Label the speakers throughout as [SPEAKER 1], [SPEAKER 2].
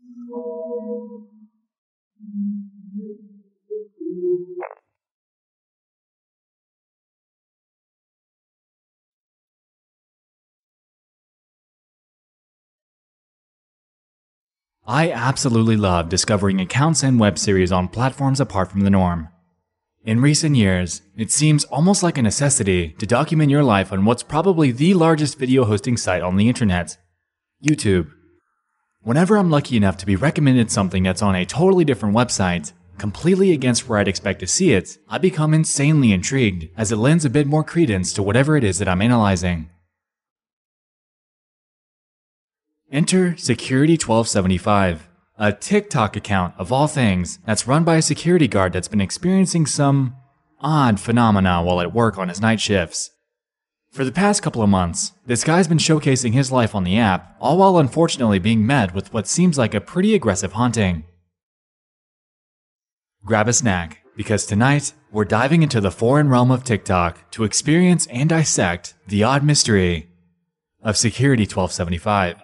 [SPEAKER 1] I absolutely love discovering accounts and web series on platforms apart from the norm. In recent years, it seems almost like a necessity to document your life on what's probably the largest video hosting site on the internet, YouTube. Whenever I'm lucky enough to be recommended something that's on a totally different website, completely against where I'd expect to see it, I become insanely intrigued as it lends a bit more credence to whatever it is that I'm analyzing. Enter Security1275, a TikTok account of all things that's run by a security guard that's been experiencing some odd phenomena while at work on his night shifts. For the past couple of months, this guy's been showcasing his life on the app, all while unfortunately being met with what seems like a pretty aggressive haunting. Grab a snack, because tonight, we're diving into the foreign realm of TikTok to experience and dissect the odd mystery of Security1275.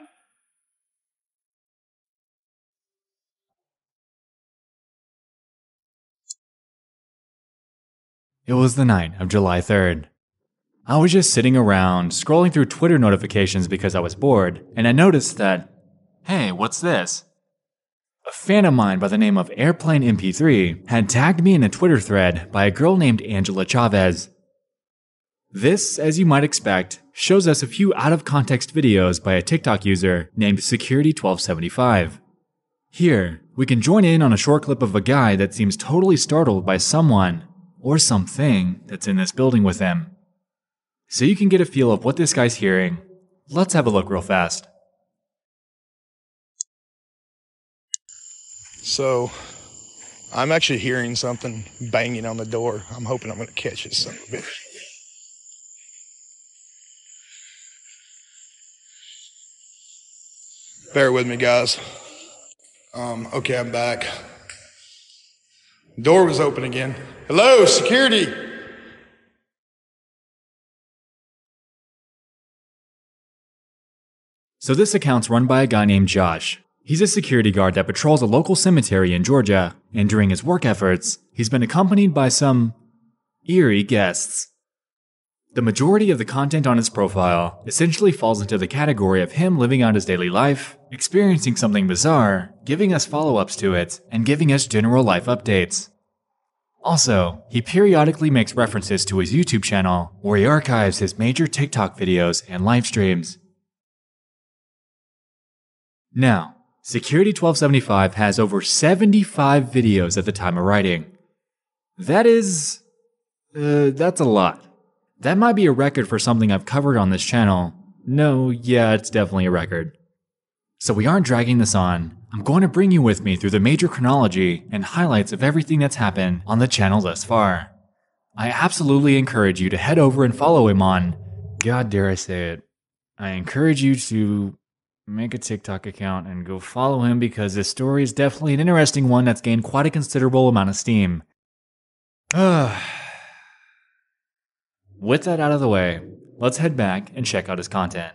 [SPEAKER 1] It was the night of July 3rd. I was just sitting around, scrolling through Twitter notifications because I was bored, and I noticed that, hey, what's this? A fan of mine by the name of Airplane MP3 had tagged me in a Twitter thread by a girl named Angela Chavez. This, as you might expect, shows us a few out-of-context videos by a TikTok user named Security1275. Here, we can join in on a short clip of a guy that seems totally startled by someone or something that's in this building with him. So you can get a feel of what this guy's hearing. Let's have a look real fast.
[SPEAKER 2] So, I'm actually hearing something banging on the door. I'm hoping I'm going to catch this son of a bitch. Bear with me, guys. Okay, I'm back. Door was open again. Hello, security!
[SPEAKER 1] So this account's run by a guy named Josh. He's a security guard that patrols a local cemetery in Georgia, and during his work efforts, he's been accompanied by some eerie guests. The majority of the content on his profile essentially falls into the category of him living out his daily life, experiencing something bizarre, giving us follow-ups to it, and giving us general life updates. Also, he periodically makes references to his YouTube channel, where he archives his major TikTok videos and live streams. Now, Security1275 has over 75 videos at the time of writing. That's a lot. That might be a record for something I've covered on this channel. No, yeah, it's definitely a record. So we aren't dragging this on. I'm going to bring you with me through the major chronology and highlights of everything that's happened on the channel thus far. I absolutely encourage you to head over and follow him on, God dare I say it, I encourage you to make a TikTok account and go follow him because this story is definitely an interesting one that's gained quite a considerable amount of steam. With that out of the way, let's head back and check out his content.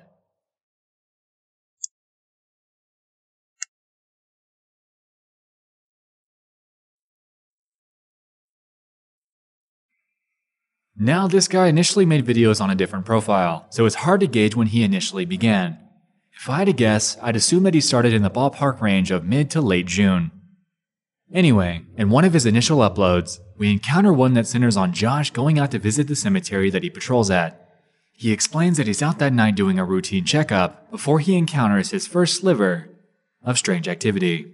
[SPEAKER 1] Now, this guy initially made videos on a different profile, so it's hard to gauge when he initially began. If I had to guess, I'd assume that he started in the ballpark range of mid to late June. Anyway, in one of his initial uploads, we encounter one that centers on Josh going out to visit the cemetery that he patrols at. He explains that he's out that night doing a routine checkup before he encounters his first sliver of strange activity.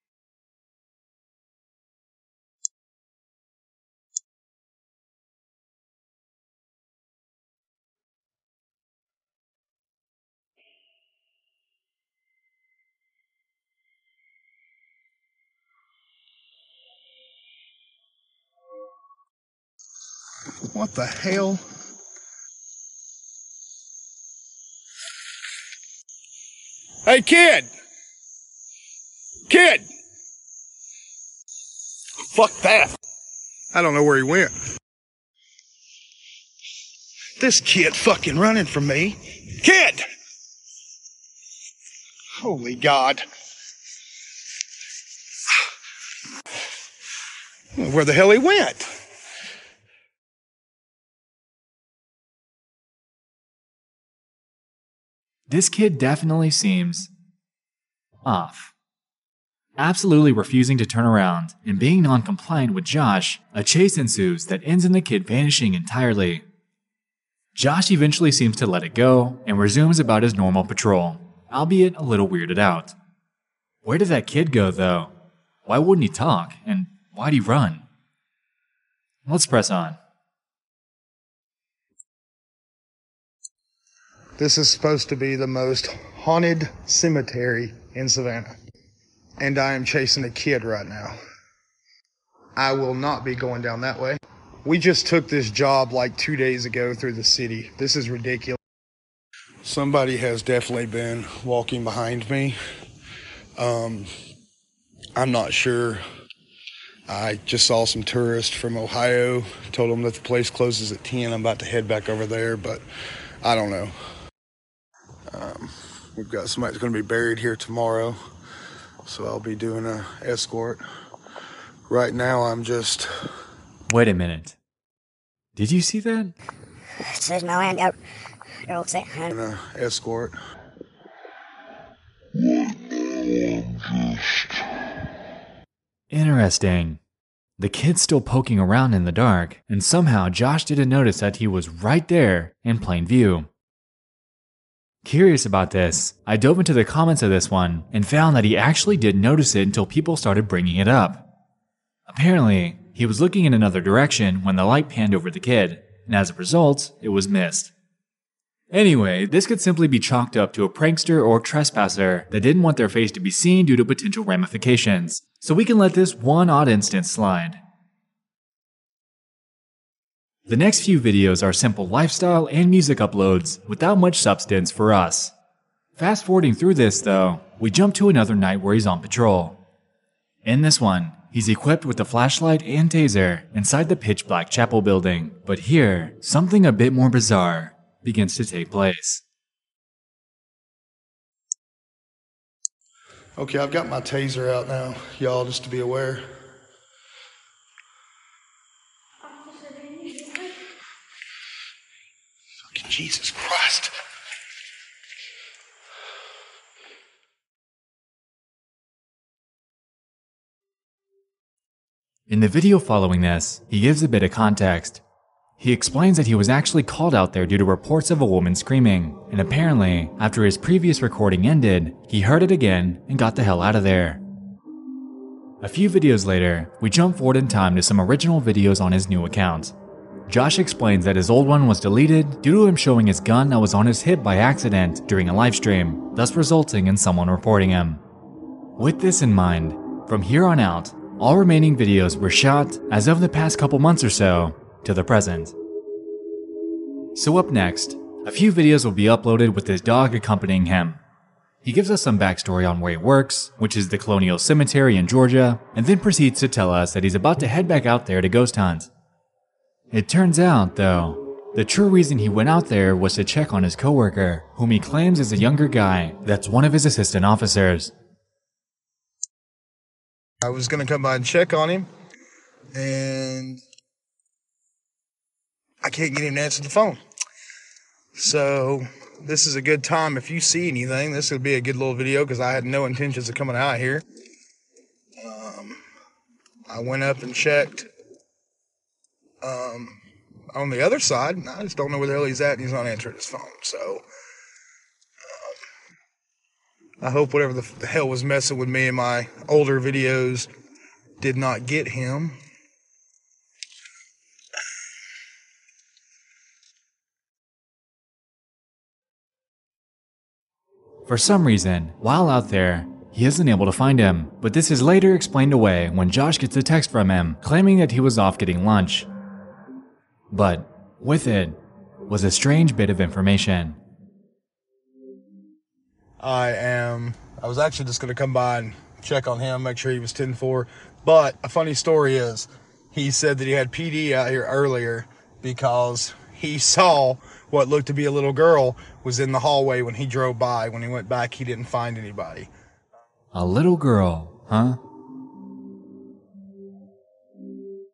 [SPEAKER 2] What the hell? Hey, kid! Kid! Fuck that! I don't know where he went. This kid fucking running from me. Kid! Holy God. where the hell he went.
[SPEAKER 1] This kid definitely seems off. Absolutely refusing to turn around and being non-compliant with Josh, a chase ensues that ends in the kid vanishing entirely. Josh eventually seems to let it go and resumes about his normal patrol, albeit a little weirded out. Where did that kid go, though? Why wouldn't he talk, and why'd he run? Let's press on.
[SPEAKER 2] This is supposed to be the most haunted cemetery in Savannah. And I am chasing a kid right now. I will not be going down that way. We just took this job like 2 days ago through the city. This is ridiculous. Somebody has definitely been walking behind me. I'm not sure. I just saw some tourists from Ohio. Told them that the place closes at 10. I'm about to head back over there, but I don't know. We've got somebody that's going to be buried here tomorrow, so I'll be doing an escort. Right now, I'm just...
[SPEAKER 1] Wait a minute. Did you see that?
[SPEAKER 2] An escort.
[SPEAKER 1] Interesting. The kid's still poking around in the dark, and somehow Josh didn't notice that he was right there in plain view. Curious about this, I dove into the comments of this one and found that he actually didn't notice it until people started bringing it up. Apparently, he was looking in another direction when the light panned over the kid, and as a result, it was missed. Anyway, this could simply be chalked up to a prankster or trespasser that didn't want their face to be seen due to potential ramifications, so we can let this one odd instance slide. The next few videos are simple lifestyle and music uploads without much substance for us. Fast forwarding through this though, we jump to another night where he's on patrol. In this one, he's equipped with a flashlight and taser inside the pitch black chapel building, but here, something a bit more bizarre begins to take place.
[SPEAKER 2] Okay, I've got my taser out now, y'all, just to be aware. Fucking Jesus Christ.
[SPEAKER 1] In the video following this, he gives a bit of context. He explains that he was actually called out there due to reports of a woman screaming, and apparently, after his previous recording ended, he heard it again and got the hell out of there. A few videos later, we jump forward in time to some original videos on his new account. Josh explains that his old one was deleted due to him showing his gun that was on his hip by accident during a livestream, thus resulting in someone reporting him. With this in mind, from here on out, all remaining videos were shot as of the past couple months or so to the present. So up next, a few videos will be uploaded with his dog accompanying him. He gives us some backstory on where he works, which is the Colonial Cemetery in Georgia, and then proceeds to tell us that he's about to head back out there to ghost hunt. It turns out, though, the true reason he went out there was to check on his coworker, whom he claims is a younger guy that's one of his assistant officers.
[SPEAKER 2] I was going to come by and check on him, and I can't get him to answer the phone. So this is a good time. If you see anything, this would be a good little video because I had no intentions of coming out here. I went up and checked on the other side, and I just don't know where the hell he's at, and he's not answering his phone. So I hope whatever the hell was messing with me in my older videos did not get him.
[SPEAKER 1] For some reason, while out there, he isn't able to find him, but this is later explained away when Josh gets a text from him claiming that he was off getting lunch. But with it was a strange bit of information.
[SPEAKER 2] I was actually just going to come by and check on him, make sure he was 10-4. But a funny story is, he said that he had PD out here earlier because he saw what looked to be a little girl was in the hallway when he drove by. When he went back, he didn't find anybody.
[SPEAKER 1] A little girl, huh?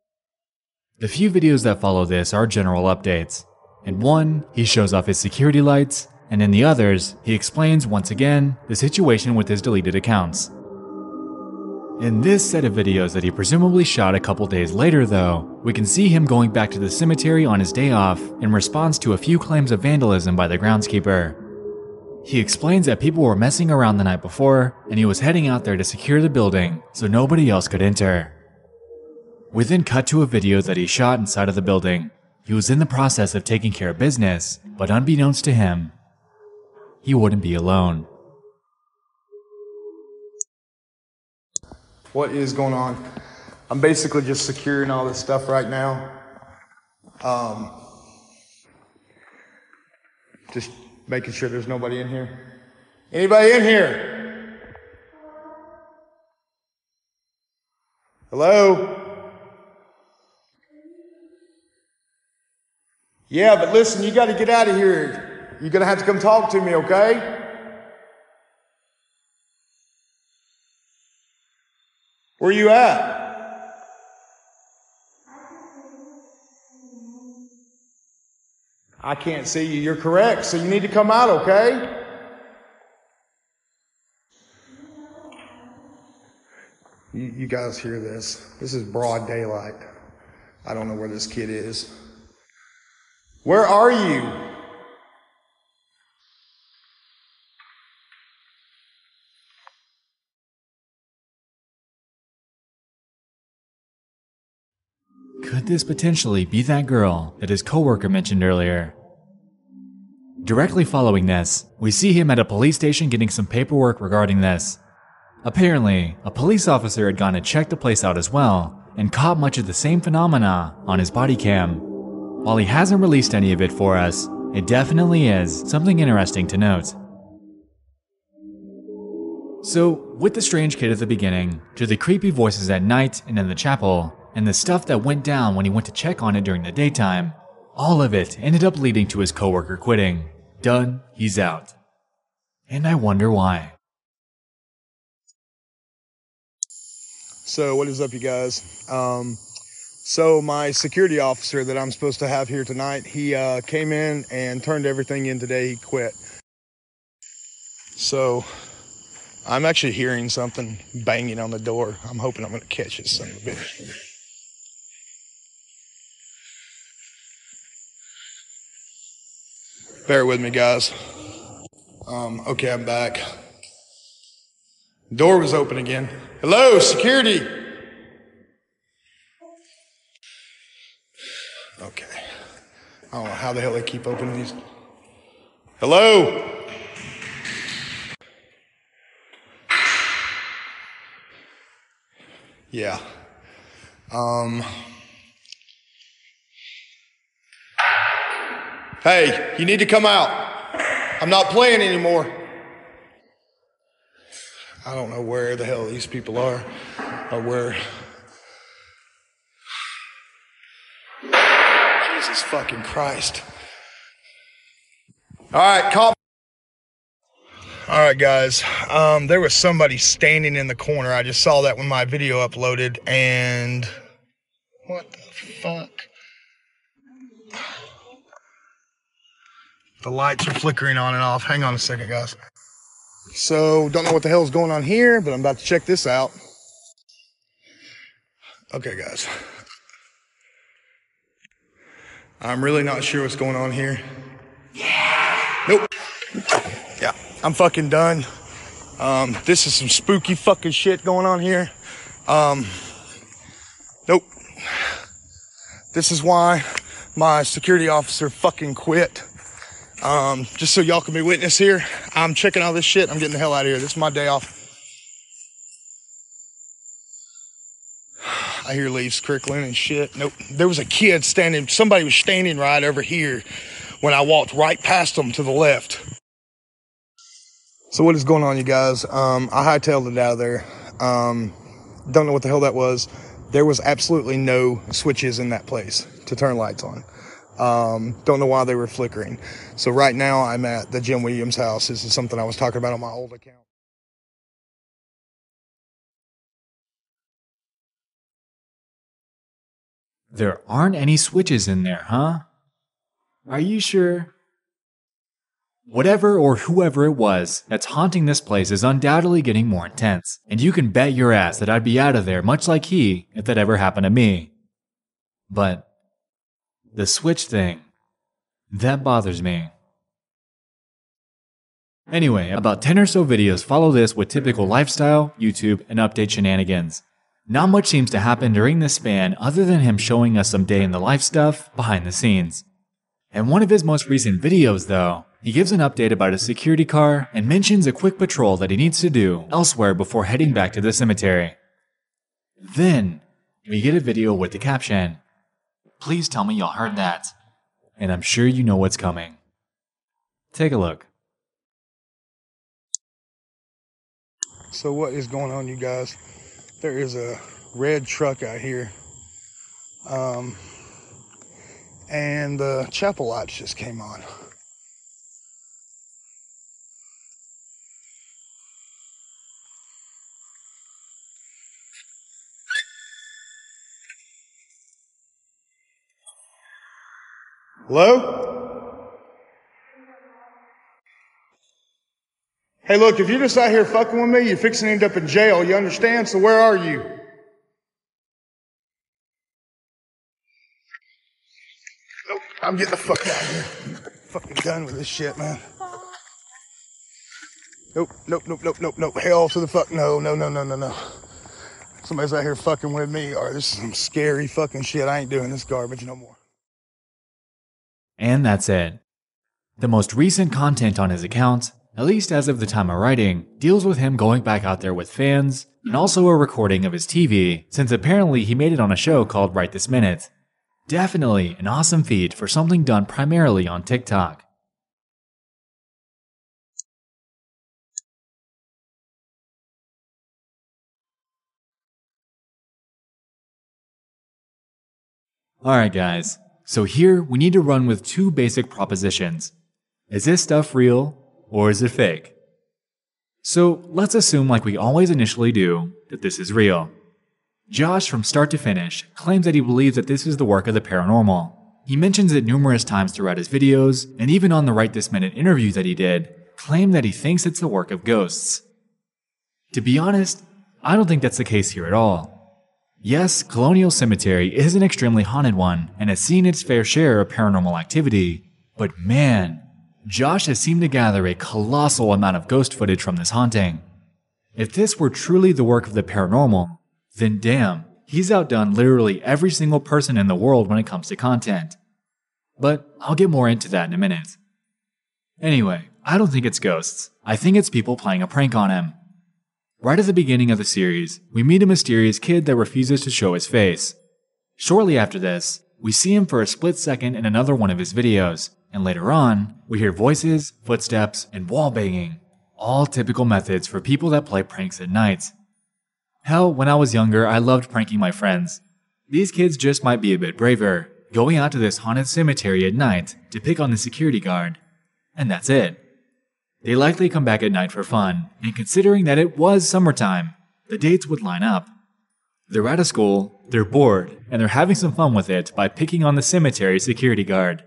[SPEAKER 1] The few videos that follow this are general updates. In one, he shows off his security lights, and in the others, he explains once again the situation with his deleted accounts. In this set of videos that he presumably shot a couple days later though, we can see him going back to the cemetery on his day off in response to a few claims of vandalism by the groundskeeper. He explains that people were messing around the night before, and he was heading out there to secure the building so nobody else could enter. We then cut to a video that he shot inside of the building. He was in the process of taking care of business, but unbeknownst to him, he wouldn't be alone.
[SPEAKER 2] What is going on? I'm basically just securing all this stuff right now. Just making sure there's nobody in here. Anybody in here? Hello? Yeah, but listen, you got to get out of here. You're going to have to come talk to me, okay? Where you at? I can't see you. You're correct. So you need to come out, okay? You guys hear this? This is broad daylight. I don't know where this kid is. Where are you?
[SPEAKER 1] Could this potentially be that girl that his coworker mentioned earlier? Directly following this, we see him at a police station getting some paperwork regarding this. Apparently, a police officer had gone to check the place out as well and caught much of the same phenomena on his body cam. While he hasn't released any of it for us, it definitely is something interesting to note. So, with the strange kid at the beginning, to the creepy voices at night and in the chapel, and the stuff that went down when he went to check on it during the daytime, all of it ended up leading to his coworker quitting. Done, he's out. And I wonder why.
[SPEAKER 2] So what is up, you guys? So my security officer that I'm supposed to have here tonight, he came in and turned everything in today. He quit. So I'm actually hearing something banging on the door. I'm hoping I'm going to catch this son of a bitch. Bear with me, guys. Okay, I'm back. Door was open again. Hello, security. Okay. I don't know how the hell they keep opening these. Hello. Yeah. Hey, you need to come out. I'm not playing anymore. I don't know where the hell these people are, or where. Jesus fucking Christ. All right, call. All right, guys. There was somebody standing in the corner. I just saw that when my video uploaded, and what the fuck? The lights are flickering on and off. Hang on a second, guys. So, don't know what the hell is going on here, but I'm about to check this out. Okay, guys. I'm really not sure what's going on here. Nope. Yeah, I'm fucking done. This is some spooky fucking shit going on here. Nope. This is why my security officer fucking quit. Just so y'all can be witness here, I'm checking all this shit. I'm getting the hell out of here. This is my day off. I hear leaves crickling and shit. Nope. There was a kid standing, somebody was standing right over here when I walked right past them to the left. So what is going on, you guys? I hightailed it out of there. Don't know what the hell that was. There was absolutely no switches in that place to turn lights on. Don't know why they were flickering. So right now I'm at the Jim Williams house. This is something I was talking about on my old account.
[SPEAKER 1] There aren't any switches in there, huh? Are you sure? Whatever or whoever it was that's haunting this place is undoubtedly getting more intense, and you can bet your ass that I'd be out of there much like he if that ever happened to me. But the switch thing, that bothers me. Anyway, about 10 or so videos follow this with typical lifestyle, YouTube, and update shenanigans. Not much seems to happen during this span other than him showing us some day in the life stuff behind the scenes. In one of his most recent videos though, he gives an update about a security car and mentions a quick patrol that he needs to do elsewhere before heading back to the cemetery. Then, we get a video with the caption, "Please tell me y'all heard that." And I'm sure you know what's coming. Take a look.
[SPEAKER 2] So what is going on, you guys? There is a red truck out here. And the chapel lights just came on. Hello? Hey, look, if you're just out here fucking with me, you're fixing to end up in jail, you understand? So where are you? Nope, I'm getting the fuck out of here. Fucking done with this shit, man. Nope. Hell to the fuck no. Somebody's out here fucking with me, or this is some scary fucking shit. I ain't doing this garbage no more.
[SPEAKER 1] And that's it. The most recent content on his account, at least as of the time of writing, deals with him going back out there with fans, and also a recording of his TV, since apparently he made it on a show called Right This Minute. Definitely an awesome feat for something done primarily on TikTok. Alright guys, so here we need to run with two basic propositions. Is this stuff real, or is it fake? So let's assume, like we always initially do, that this is real. Josh, from start to finish, claims that he believes that this is the work of the paranormal. He mentions it numerous times throughout his videos, and even on the Right This Minute interview that he did, claimed that he thinks it's the work of ghosts. To be honest, I don't think that's the case here at all. Yes, Colonial Cemetery is an extremely haunted one, and has seen its fair share of paranormal activity, but man, Josh has seemed to gather a colossal amount of ghost footage from this haunting. If this were truly the work of the paranormal, then damn, he's outdone literally every single person in the world when it comes to content. But I'll get more into that in a minute. Anyway, I don't think it's ghosts. I think it's people playing a prank on him. Right at the beginning of the series, we meet a mysterious kid that refuses to show his face. Shortly after this, we see him for a split second in another one of his videos, and later on, we hear voices, footsteps, and wall banging, all typical methods for people that play pranks at night. Hell, when I was younger, I loved pranking my friends. These kids just might be a bit braver, going out to this haunted cemetery at night to pick on the security guard. And that's it. They likely come back at night for fun, and considering that it was summertime, the dates would line up. They're out of school, they're bored, and they're having some fun with it by picking on the cemetery security guard.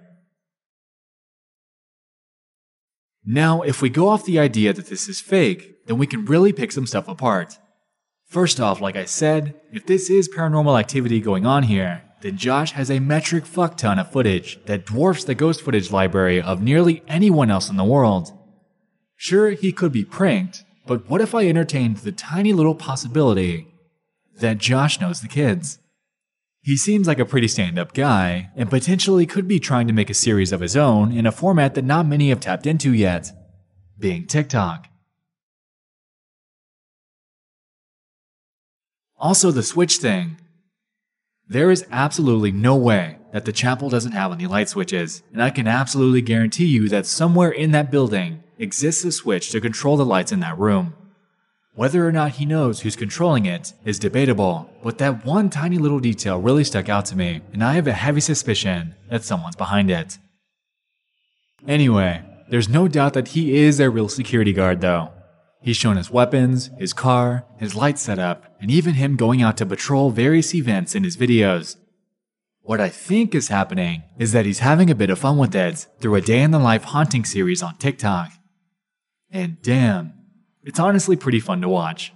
[SPEAKER 1] Now, if we go off the idea that this is fake, then we can really pick some stuff apart. First off, like I said, if this is paranormal activity going on here, then Josh has a metric fuck ton of footage that dwarfs the ghost footage library of nearly anyone else in the world. Sure, he could be pranked, but what if I entertained the tiny little possibility that Josh knows the kids? He seems like a pretty stand-up guy, and potentially could be trying to make a series of his own in a format that not many have tapped into yet, being TikTok. Also, the switch thing. There is absolutely no way that the chapel doesn't have any light switches, and I can absolutely guarantee you that somewhere in that building exists a switch to control the lights in that room. Whether or not he knows who's controlling it is debatable, but that one tiny little detail really stuck out to me, and I have a heavy suspicion that someone's behind it. Anyway, there's no doubt that he is a real security guard though. He's shown his weapons, his car, his light setup, and even him going out to patrol various events in his videos. What I think is happening is that he's having a bit of fun with it through a day in the life haunting series on TikTok. And damn, it's honestly pretty fun to watch.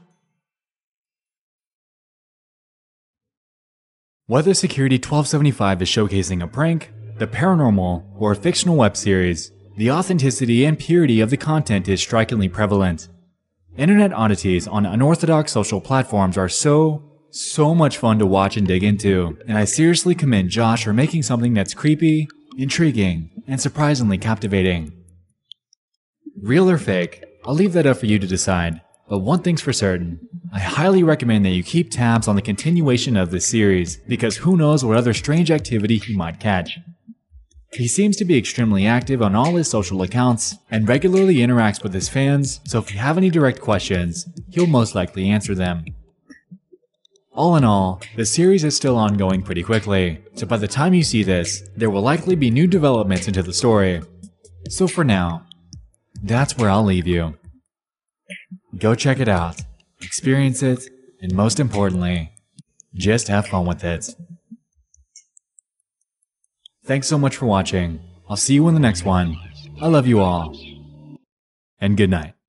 [SPEAKER 1] Whether Security 1275 is showcasing a prank, the paranormal, or a fictional web series, the authenticity and purity of the content is strikingly prevalent. Internet oddities on unorthodox social platforms are so much fun to watch and dig into, and I seriously commend Josh for making something that's creepy, intriguing, and surprisingly captivating. Real or fake, I'll leave that up for you to decide, but one thing's for certain, I highly recommend that you keep tabs on the continuation of this series, because who knows what other strange activity he might catch. He seems to be extremely active on all his social accounts, and regularly interacts with his fans, so if you have any direct questions, he'll most likely answer them. All in all, the series is still ongoing pretty quickly, so by the time you see this, there will likely be new developments into the story. So for now, that's where I'll leave you. Go check it out, experience it, and most importantly, just have fun with it. Thanks so much for watching. I'll see you in the next one. I love you all. And good night.